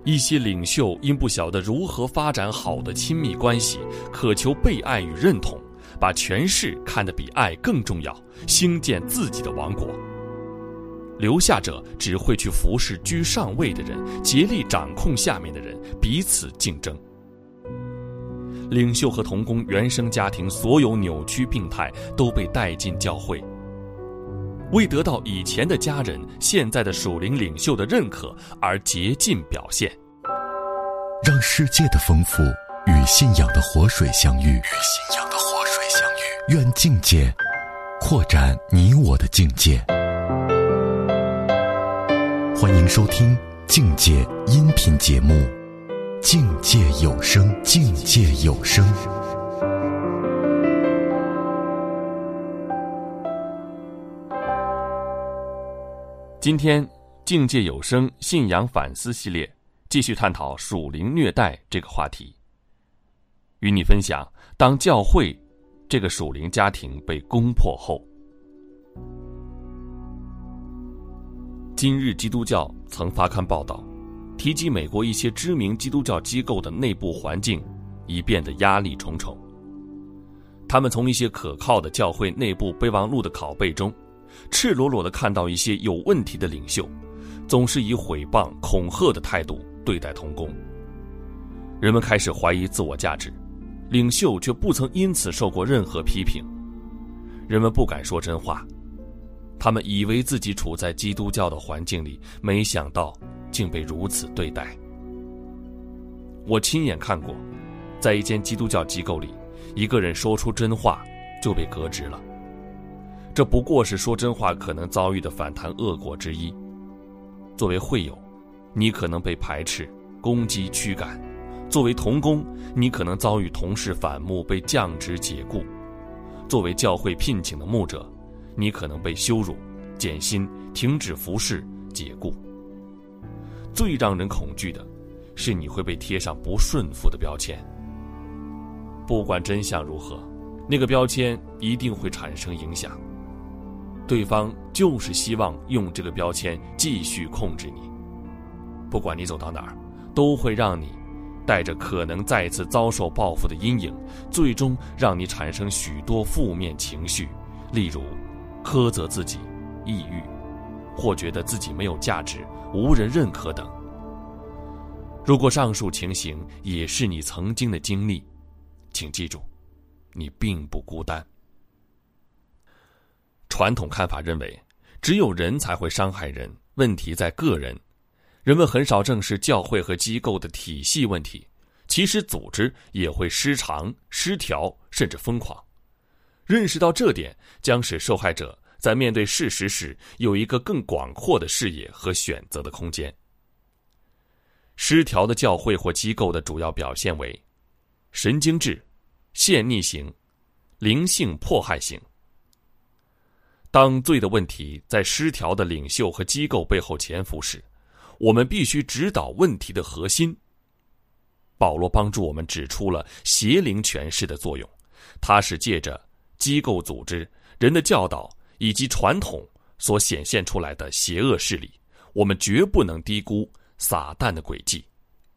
一些领袖因不晓得如何发展好的亲密关系，渴求被爱与认同，把权势看得比爱更重要，兴建自己的王国。留下者只会去服侍居上位的人，竭力掌控下面的人，彼此竞争。领袖和同工原生家庭所有扭曲病态都被带进教会，为得到以前的家人、现在的属灵领袖的认可而竭尽表现。 让世界的丰富与信仰的活水相遇，愿境界扩展你我的境界。欢迎收听境界音频节目《境界有声》。境界有声。 今天境界有声信仰反思系列继续探讨属灵虐待这个话题，与你分享当教会这个属灵家庭被攻破后。今日基督教曾发刊报道，提及美国一些知名基督教机构的内部环境已变得压力重重。他们从一些可靠的教会内部备忘录的拷贝中，赤裸裸地看到一些有问题的领袖总是以毁谤、恐吓的态度对待同工。人们开始怀疑自我价值，领袖却不曾因此受过任何批评。人们不敢说真话，他们以为自己处在基督教的环境里，没想到竟被如此对待。我亲眼看过，在一间基督教机构里，一个人说出真话就被革职了。这不过是说真话可能遭遇的反弹恶果之一。作为会友，你可能被排斥、攻击、驱赶；作为同工，你可能遭遇同事反目，被降职解雇；作为教会聘请的牧者，你可能被羞辱、减薪、停止服侍、解雇。最让人恐惧的是，你会被贴上不顺服的标签。不管真相如何，那个标签一定会产生影响。对方就是希望用这个标签继续控制你。不管你走到哪儿，都会让你带着可能再次遭受报复的阴影，最终让你产生许多负面情绪，例如苛责自己、抑郁，或觉得自己没有价值、无人认可等。如果上述情形也是你曾经的经历，请记住，你并不孤单。传统看法认为，只有人才会伤害人，问题在个人。人们很少正视教会和机构的体系问题，其实组织也会失常、失调，甚至疯狂。认识到这点，将使受害者在面对事实时有一个更广阔的视野和选择的空间。失调的教会或机构的主要表现为神经质、陷逆型、灵性迫害型。当罪的问题在失调的领袖和机构背后潜伏时，我们必须指导问题的核心。保罗帮助我们指出了邪灵权势的作用，它是借着机构组织、人的教导以及传统所显现出来的邪恶势力，我们绝不能低估撒旦的诡计。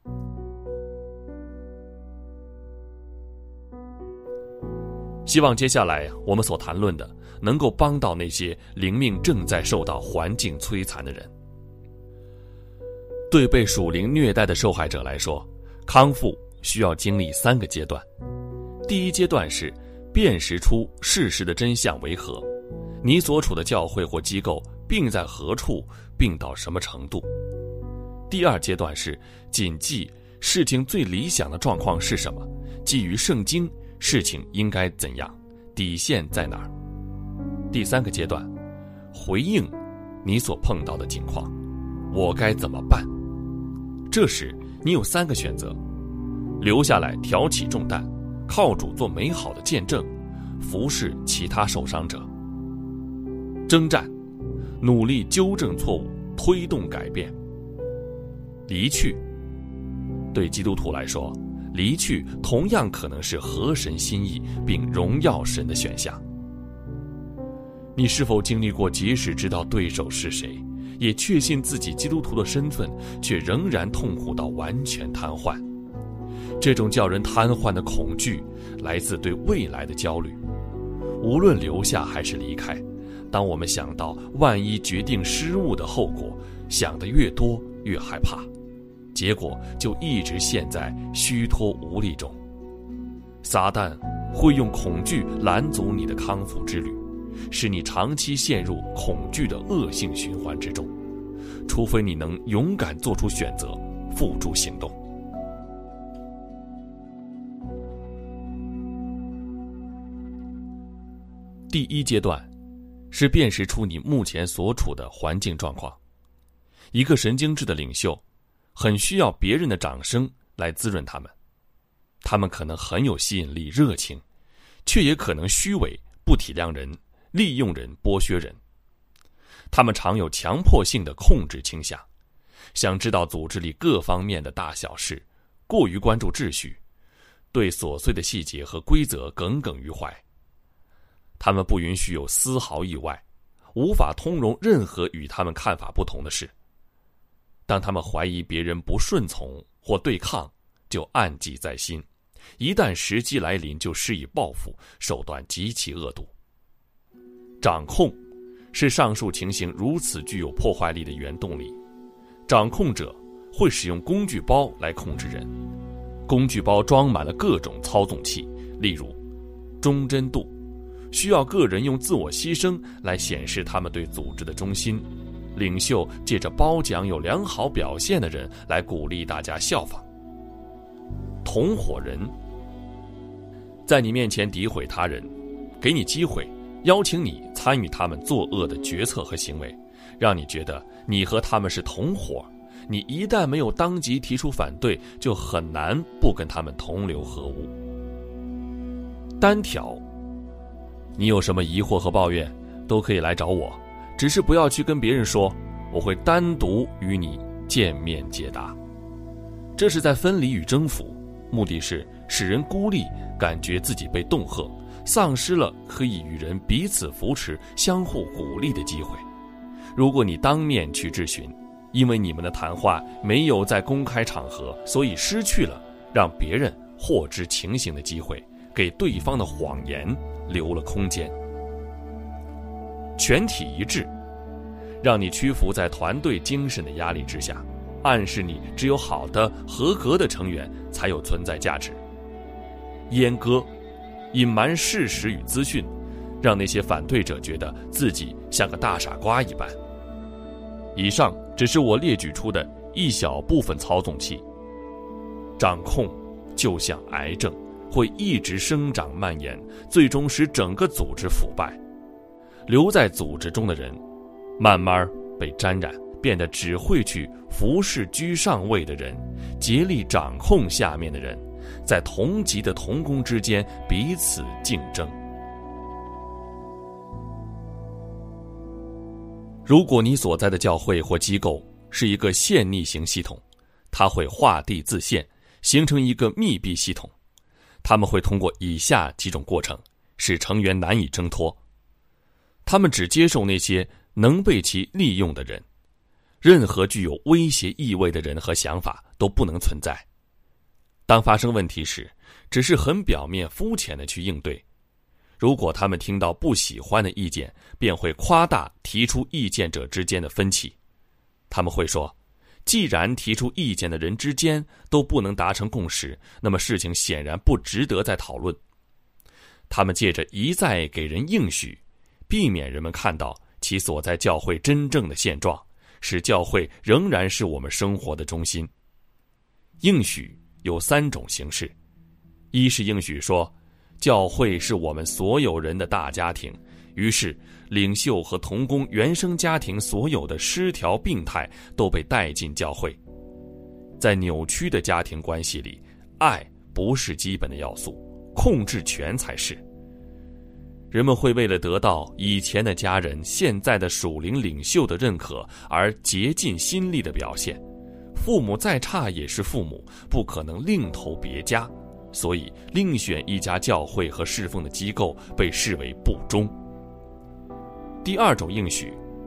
希望接下来我们所谈论的能够帮到那些灵命正在受到环境摧残的人。对被属灵虐待的受害者来说，康复需要经历3个阶段。第一阶段是辨识出事实的真相为何，你所处的教会或机构病在何处，病到什么程度。第二阶段是谨记事情最理想的状况是什么，基于圣经事情应该怎样，底线在哪儿。第3个阶段，回应你所碰到的情况，我该怎么办。这时你有3个选择：留下来挑起重担，靠主做美好的见证，服侍其他受伤者；征战，努力纠正错误，推动改变；离去，对基督徒来说，离去同样可能是合神心意并荣耀神的选项。你是否经历过即使知道对手是谁， 也确信自己基督徒的身份，却仍然痛苦到完全瘫痪。这种叫人瘫痪的恐惧，来自对未来的焦虑。无论留下还是离开，当我们想到万一决定失误的后果，想得越多越害怕，结果就一直陷在虚脱无力中。撒旦会用恐惧拦阻你的康复之旅，使你长期陷入恐惧的恶性循环之中，除非你能勇敢做出选择，付诸行动。第一阶段是辨识出你目前所处的环境状况。一个神经质的领袖很需要别人的掌声来滋润他们，他们可能很有吸引力、热情，却也可能虚伪、不体谅人、利用人、剥削人。他们常有强迫性的控制倾向，想知道组织里各方面的大小事，过于关注秩序，对琐碎的细节和规则耿耿于怀。他们不允许有丝毫意外，无法通融任何与他们看法不同的事。当他们怀疑别人不顺从或对抗，就暗记在心，一旦时机来临就施以报复，手段极其恶毒。掌控是上述情形如此具有破坏力的原动力。掌控者会使用工具包来控制人，工具包装满了各种操纵器，例如忠贞度，需要个人用自我牺牲来显示他们对组织的忠心。领袖借着褒奖有良好表现的人来鼓励大家效仿。同伙人，在你面前诋毁他人，给你机会，邀请你参与他们作恶的决策和行为，让你觉得你和他们是同伙。你一旦没有当即提出反对，就很难不跟他们同流合污。单挑，你有什么疑惑和抱怨，都可以来找我，只是不要去跟别人说，我会单独与你见面解答。这是在分离与征服，目的是使人孤立，感觉自己被恫吓，丧失了可以与人彼此扶持、相互鼓励的机会。如果你当面去质询，因为你们的谈话没有在公开场合，所以失去了让别人获知情形的机会，给对方的谎言留了空间。全体一致，让你屈服在团队精神的压力之下，暗示你只有好的、合格的成员才有存在价值。阉割，隐瞒事实与资讯，让那些反对者觉得自己像个大傻瓜一般。以上只是我列举出的一小部分操纵器。掌控就像癌症，会一直生长蔓延，最终使整个组织腐败。留在组织中的人，慢慢被沾染，变得只会去服侍居上位的人，竭力掌控下面的人，在同级的同工之间彼此竞争。如果你所在的教会或机构是一个线逆型系统，它会画地自限，形成一个密闭系统。他们会通过以下几种过程，使成员难以挣脱。他们只接受那些能被其利用的人，任何具有威胁意味的人和想法都不能存在。当发生问题时，只是很表面肤浅的去应对。如果他们听到不喜欢的意见，便会夸大提出意见者之间的分歧。他们会说，既然提出意见的人之间都不能达成共识，那么事情显然不值得再讨论。他们借着一再给人应许，避免人们看到其所在教会真正的现状，使教会仍然是我们生活的中心。应许有3种形式：一是应许说，教会是我们所有人的大家庭，于是领袖和同工原生家庭所有的失调病态都被带进教会。在扭曲的家庭关系里，爱不是基本的要素，控制权才是。人们会为了得到以前的家人、现在的属灵领袖的认可而竭尽心力的表现。父母再差也是父母，不可能另投别家，所以另选一家教会和侍奉的机构被视为不忠。第2种应许，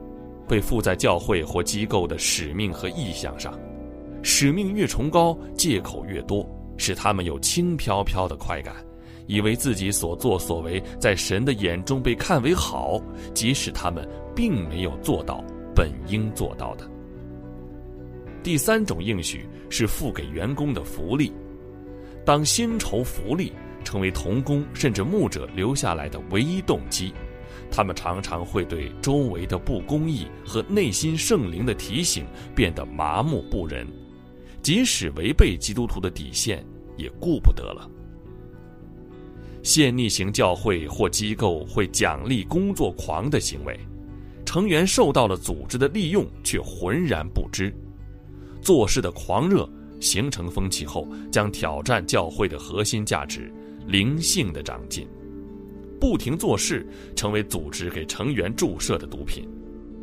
被附在教会或机构的使命和意向上，使命越崇高，借口越多，使他们有轻飘飘的快感，以为自己所作所为在神的眼中被看为好，即使他们并没有做到本应做到的。第三种应许是付给员工的福利。当薪酬福利成为同工甚至牧者留下来的唯一动机，他们常常会对周围的不公义和内心圣灵的提醒变得麻木不仁，即使违背基督徒的底线也顾不得了。现逆型教会或机构会奖励工作狂的行为，成员受到了组织的利用却浑然不知。做事的狂热形成风气后，将挑战教会的核心价值灵性的长进。不停做事成为组织给成员注射的毒品。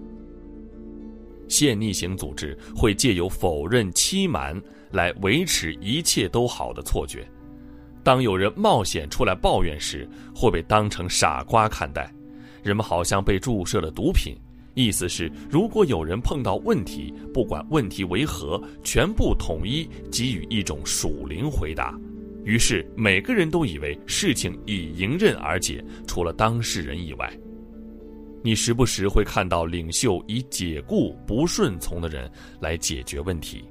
现逆型组织会借由否认欺瞒来维持一切都好的错觉。当有人冒险出来抱怨时，会被当成傻瓜看待，人们好像被注射了毒品，意思是如果有人碰到问题，不管问题为何，全部统一给予一种属灵回答。于是每个人都以为事情已迎刃而解，除了当事人以外。你时不时会看到领袖以解雇不顺从的人来解决问题。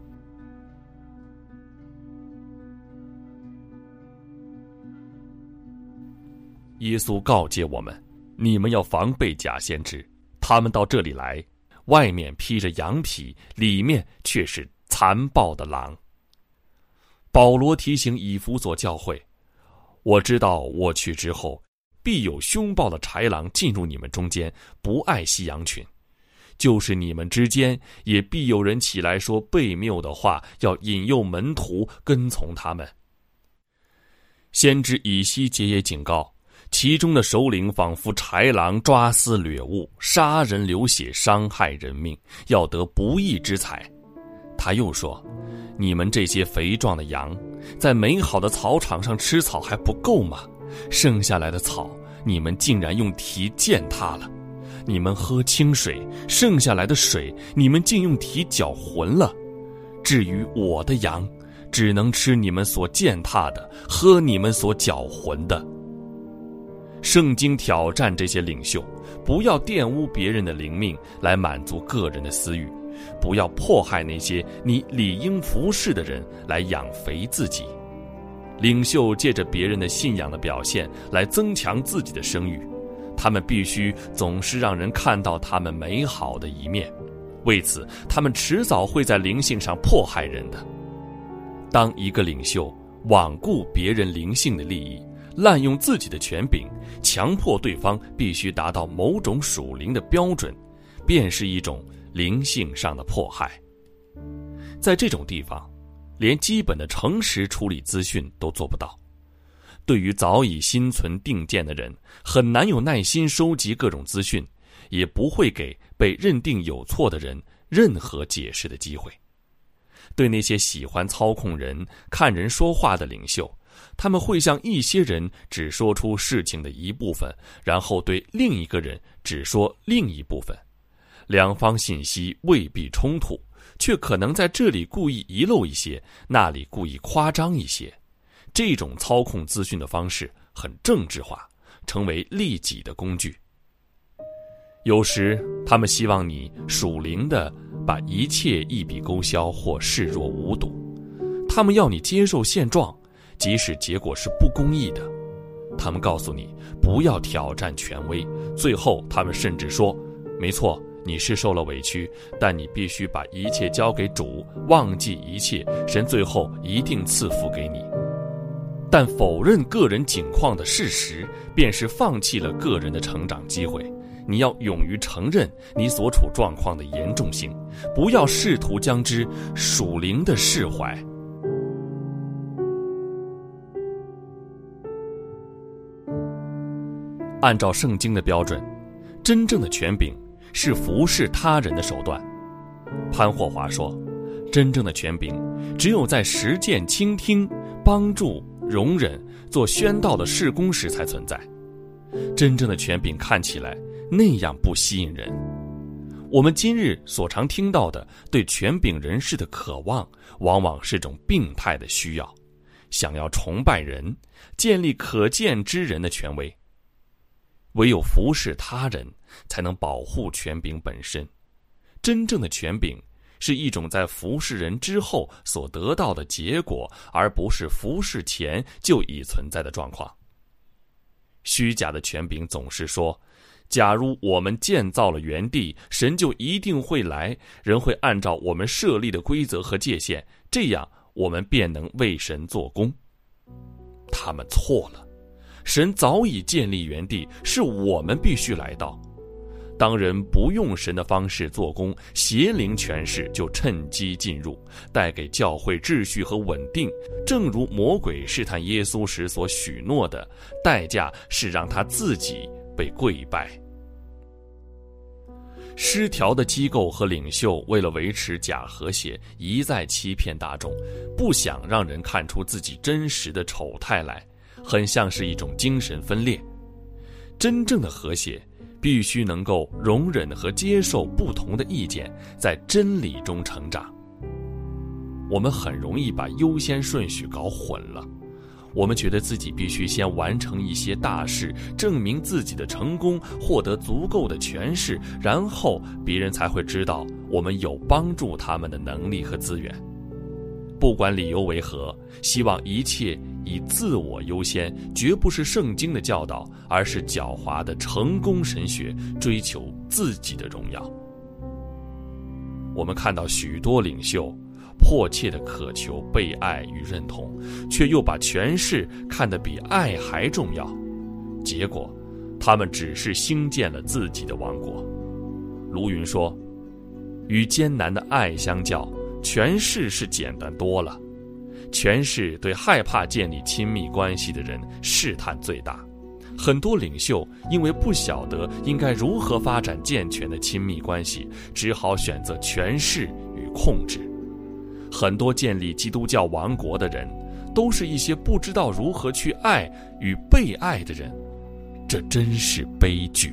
耶稣告诫我们，你们要防备假先知，他们到这里来，外面披着羊皮，里面却是残暴的狼。保罗提醒以弗所教会，我知道我去之后，必有凶暴的豺狼进入你们中间，不爱惜羊群。就是你们之间，也必有人起来说悖谬的话，要引诱门徒跟从他们。先知以西结也警告，其中的首领仿佛豺狼，抓撕掠物，杀人流血，伤害人命，要得不义之财。他又说，你们这些肥壮的羊，在美好的草场上吃草还不够吗？剩下来的草，你们竟然用蹄践踏了；你们喝清水，剩下来的水，你们竟用蹄搅浑了。至于我的羊，只能吃你们所践踏的，喝你们所搅浑的。圣经挑战这些领袖，不要玷污别人的灵命来满足个人的私欲，不要迫害那些你理应服侍的人来养肥自己。领袖借着别人的信仰的表现来增强自己的声誉，他们必须总是让人看到他们美好的一面，为此他们迟早会在灵性上迫害人的。当一个领袖罔顾别人灵性的利益，滥用自己的权柄，强迫对方必须达到某种属灵的标准，便是一种灵性上的迫害。在这种地方，连基本的诚实处理资讯都做不到。对于早已心存定见的人，很难有耐心收集各种资讯，也不会给被认定有错的人任何解释的机会。对那些喜欢操控人、看人说话的领袖，他们会向一些人只说出事情的一部分，然后对另一个人只说另一部分。两方信息未必冲突，却可能在这里故意遗漏一些，那里故意夸张一些。这种操控资讯的方式很政治化，成为利己的工具。有时他们希望你属灵的把一切一笔勾销或视若无睹，他们要你接受现状，即使结果是不公义的。他们告诉你不要挑战权威，最后他们甚至说，没错，你是受了委屈，但你必须把一切交给主，忘记一切，神最后一定赐福给你。但否认个人境况的事实，便是放弃了个人的成长机会。你要勇于承认你所处状况的严重性，不要试图将之属灵的释怀。按照圣经的标准，真正的权柄是服侍他人的手段。潘霍华说，真正的权柄只有在实践倾听、帮助、容忍、做宣道的事工时才存在。真正的权柄看起来那样不吸引人。 我们今日所常听到的对权柄人士的渴望，往往是种病态的需要，想要崇拜人，建立可见之人的权威。唯有服侍他人，才能保护权柄本身。真正的权柄是一种在服侍人之后所得到的结果，而不是服侍前就已存在的状况。虚假的权柄总是说，假如我们建造了园地，神就一定会来，人会按照我们设立的规则和界限，这样我们便能为神做工。他们错了，神早已建立园地，是我们必须来到。当人不用神的方式做工，邪灵权势就趁机进入，带给教会秩序和稳定。正如魔鬼试探耶稣时所许诺的，代价是让他自己被跪拜。失调的机构和领袖为了维持假和谐，一再欺骗大众，不想让人看出自己真实的丑态来，很像是一种精神分裂。真正的和谐必须能够容忍和接受不同的意见，在真理中成长。我们很容易把优先顺序搞混了，我们觉得自己必须先完成一些大事，证明自己的成功，获得足够的权势，然后别人才会知道我们有帮助他们的能力和资源。不管理由为何，希望一切以自我优先，绝不是圣经的教导，而是狡猾的成功神学，追求自己的荣耀。我们看到许多领袖迫切地渴求被爱与认同，却又把权势看得比爱还重要，结果他们只是兴建了自己的王国。卢云说，与艰难的爱相较，权势是简单多了。权势对害怕建立亲密关系的人试探最大，很多领袖因为不晓得应该如何发展健全的亲密关系，只好选择权势与控制。很多建立基督教王国的人，都是一些不知道如何去爱与被爱的人，这真是悲剧。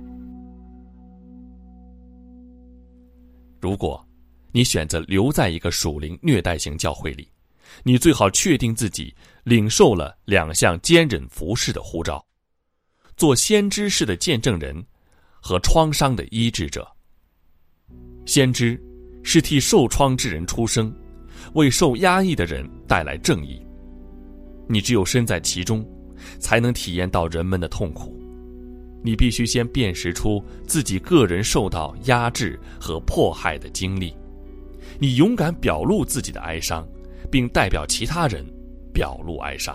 如果你选择留在一个属灵虐待型教会里，你最好确定自己领受了2项坚忍服侍的呼召：做先知式的见证人和创伤的医治者。先知是替受创之人出声，为受压抑的人带来正义。你只有身在其中，才能体验到人们的痛苦。你必须先辨识出自己个人受到压制和迫害的经历，你勇敢表露自己的哀伤，并代表其他人表露哀伤。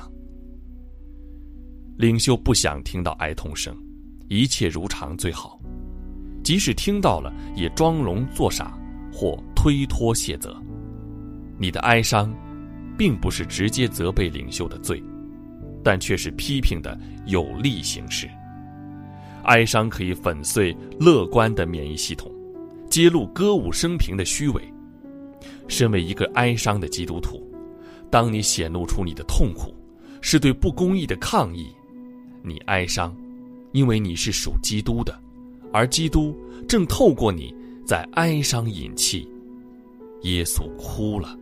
领袖不想听到哀痛声，一切如常最好，即使听到了，也装聋作傻或推脱卸责。你的哀伤并不是直接责备领袖的罪，但却是批评的有力形式。哀伤可以粉碎乐观的免疫系统，揭露歌舞升平的虚伪。身为一个哀伤的基督徒，当你显露出你的痛苦，是对不公义的抗议，你哀伤，因为你是属基督的，而基督正透过你在哀伤引气。耶稣哭了。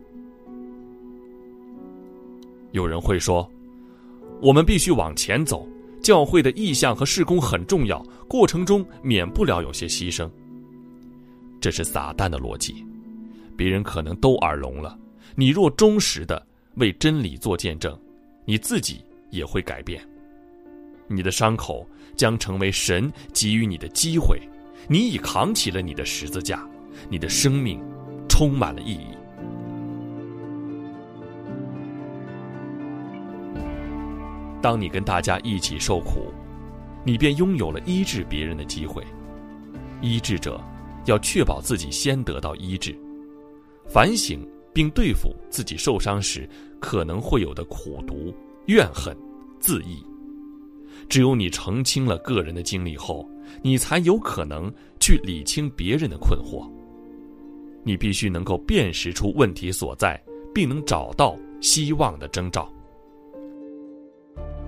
有人会说，我们必须往前走，教会的意向和事工很重要，过程中免不了有些牺牲。这是撒旦的逻辑，别人可能都耳聋了。你若忠实的为真理做见证，你自己也会改变。你的伤口将成为神给予你的机会，你已扛起了你的十字架，你的生命充满了意义。当你跟大家一起受苦，你便拥有了医治别人的机会。医治者要确保自己先得到医治，反省并对付自己受伤时可能会有的苦毒、怨恨、自义。只有你澄清了个人的经历后，你才有可能去理清别人的困惑。你必须能够辨识出问题所在，并能找到希望的征兆。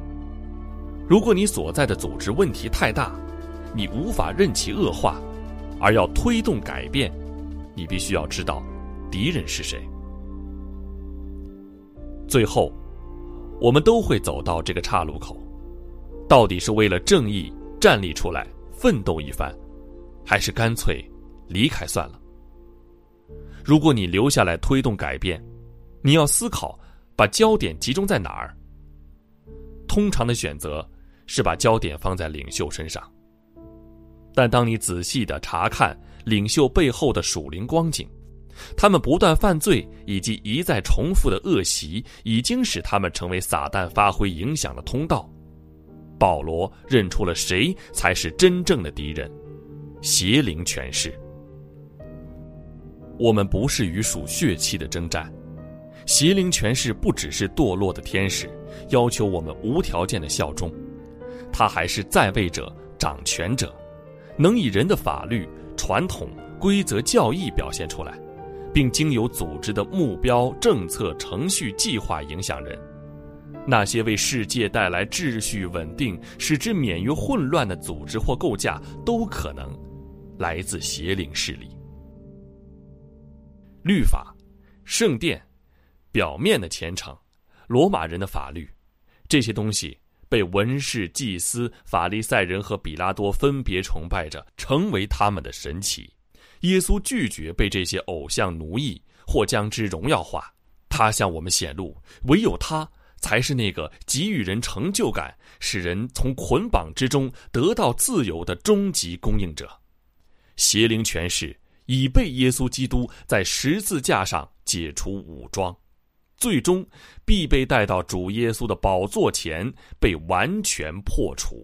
如果你所在的组织问题太大，你无法任其恶化， 而要推动改变，你必须要知道敌人是谁。最后，我们都会走到这个岔路口，到底是为了正义站立出来奋斗一番，还是干脆离开算了？如果你留下来推动改变，你要思考把焦点集中在哪儿。通常的选择是把焦点放在领袖身上，但当你仔细地查看领袖背后的属灵光景，他们不断犯罪以及一再重复的恶习已经使他们成为撒旦发挥影响的通道。保罗认出了谁才是真正的敌人，邪灵权势。我们不是与属血气的征战，邪灵权势不只是堕落的天使，要求我们无条件的效忠，他还是在位者、掌权者，能以人的法律、传统、规则、教义表现出来，并经由组织的目标、政策、程序、计划影响人。那些为世界带来秩序稳定、使之免于混乱的组织或构架，都可能来自邪灵势力。律法、圣殿、表面的虔诚、罗马人的法律，这些东西被文士、祭司、法利赛人和比拉多分别崇拜着，成为他们的神祇。耶稣拒绝被这些偶像奴役或将之荣耀化，他向我们显露，唯有他才是那个给予人成就感、使人从捆绑之中得到自由的终极供应者。邪灵权势已被耶稣基督在十字架上解除武装，最终必被带到主耶稣的宝座前，被完全破除。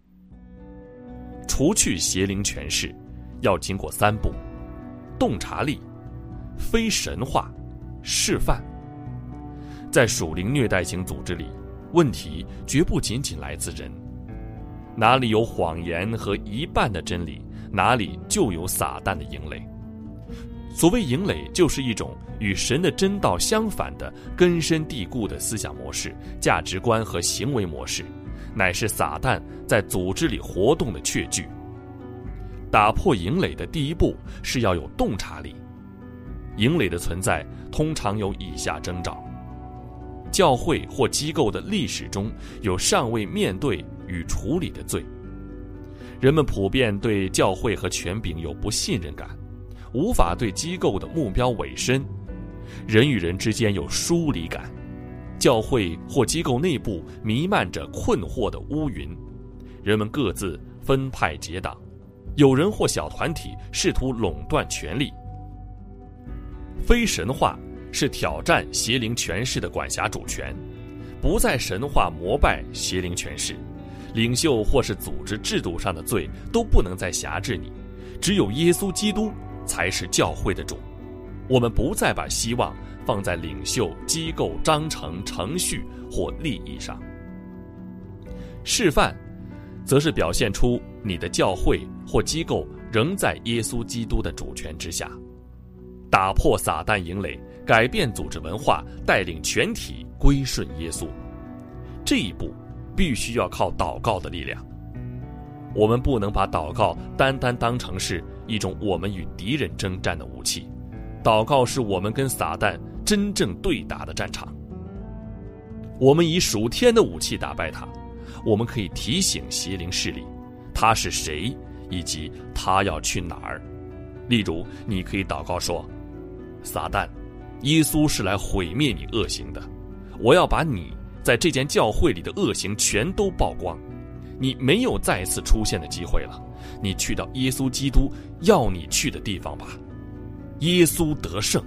除去邪灵权势要经过3步：洞察力、非神化、示范。在属灵虐待型组织里，问题绝不仅仅来自人，哪里有谎言和一半的真理，哪里就有撒旦的营垒。所谓营垒，就是一种与神的真道相反的根深蒂固的思想模式、价值观和行为模式，乃是撒旦在组织里活动的确据。打破营垒的第一步是要有洞察力。营垒的存在通常有以下征兆：教会或机构的历史中有尚未面对与处理的罪，人们普遍对教会和权柄有不信任感，无法对机构的目标委身，人与人之间有疏离感，教会或机构内部弥漫着困惑的乌云，人们各自分派结党，有人或小团体试图垄断权力。非神化是挑战邪灵权势的管辖主权，不再神化膜拜邪灵权势，领袖或是组织制度上的罪都不能再辖制你，只有耶稣基督才是教会的主。我们不再把希望放在领袖、机构、章程、程序或利益上。示范则是表现出你的教会或机构仍在耶稣基督的主权之下，打破撒旦营垒，改变组织文化，带领全体归顺耶稣。这一步必须要靠祷告的力量。我们不能把祷告单单当成是一种我们与敌人征战的武器，祷告是我们跟撒旦真正对打的战场。我们以属天的武器打败他，我们可以提醒邪灵势力他是谁以及他要去哪儿。例如，你可以祷告说：撒旦，耶稣是来毁灭你恶行的，我要把你在这间教会里的恶行全都曝光，你没有再次出现的机会了，你去到耶稣基督要你去的地方吧。耶稣得胜。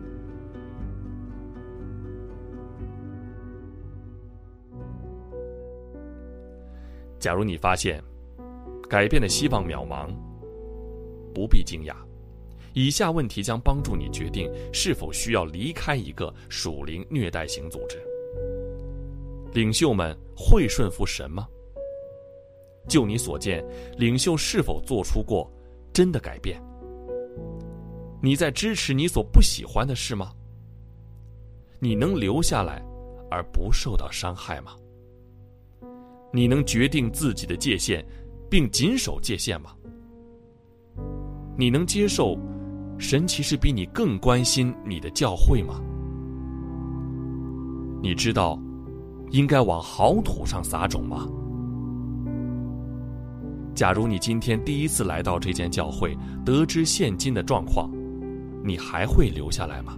假如你发现改变的希望渺茫，不必惊讶，以下问题将帮助你决定是否需要离开一个属灵虐待型组织。领袖们会顺服神吗？就你所见，领袖是否做出过真的改变？你在支持你所不喜欢的事吗？你能留下来而不受到伤害吗？你能决定自己的界限并谨守界限吗？ 你能接受神其实比你更关心你的教会吗？你知道应该往好土上撒种吗？假如你今天第一次来到这间教会，得知现今的状况，你还会留下来吗？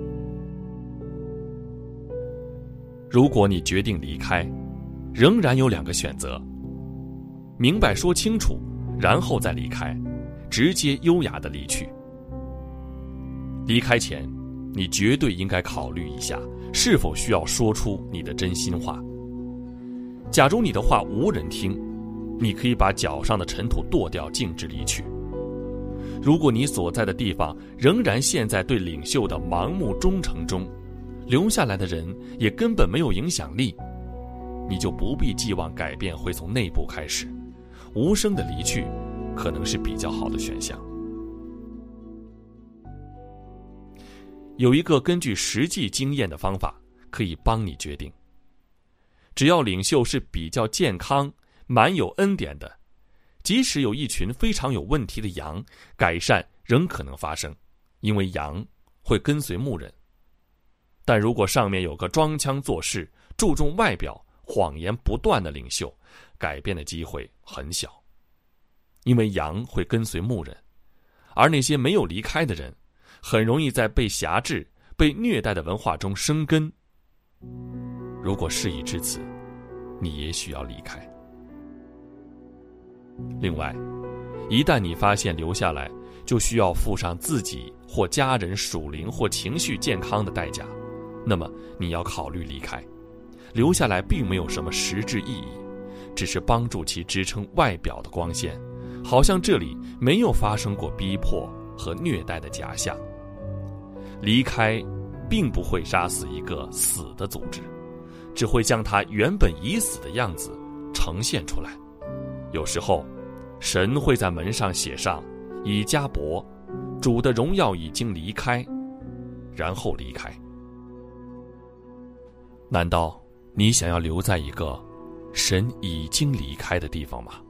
如果你决定离开，仍然有2个选择：明白说清楚，然后再离开，直接优雅地离去。离开前，你绝对应该考虑一下，是否需要说出你的真心话。假如你的话无人听，你可以把脚上的尘土跺掉，径直离去。如果你所在的地方仍然陷在对领袖的盲目忠诚中，留下来的人也根本没有影响力，你就不必寄望改变会从内部开始，无声的离去可能是比较好的选项。有一个根据实际经验的方法可以帮你决定。只要领袖是比较健康、满有恩典的，即使有一群非常有问题的羊，改善仍可能发生，因为羊会跟随牧人。但如果上面有个装腔作势、注重外表、谎言不断的领袖，改变的机会很小，因为羊会跟随牧人，而那些没有离开的人很容易在被辖制、被虐待的文化中生根。如果事已至此，你也许要离开。另外，一旦你发现留下来就需要付上自己或家人属灵或情绪健康的代价，那么你要考虑离开。留下来并没有什么实质意义，只是帮助其支撑外表的光鲜，好像这里没有发生过逼迫和虐待的假象。离开并不会杀死一个死的组织，只会将它原本已死的样子呈现出来。有时候神会在门上写上以迦伯，主的荣耀已经离开，然后离开。难道你想要留在一个神已经离开的地方吗？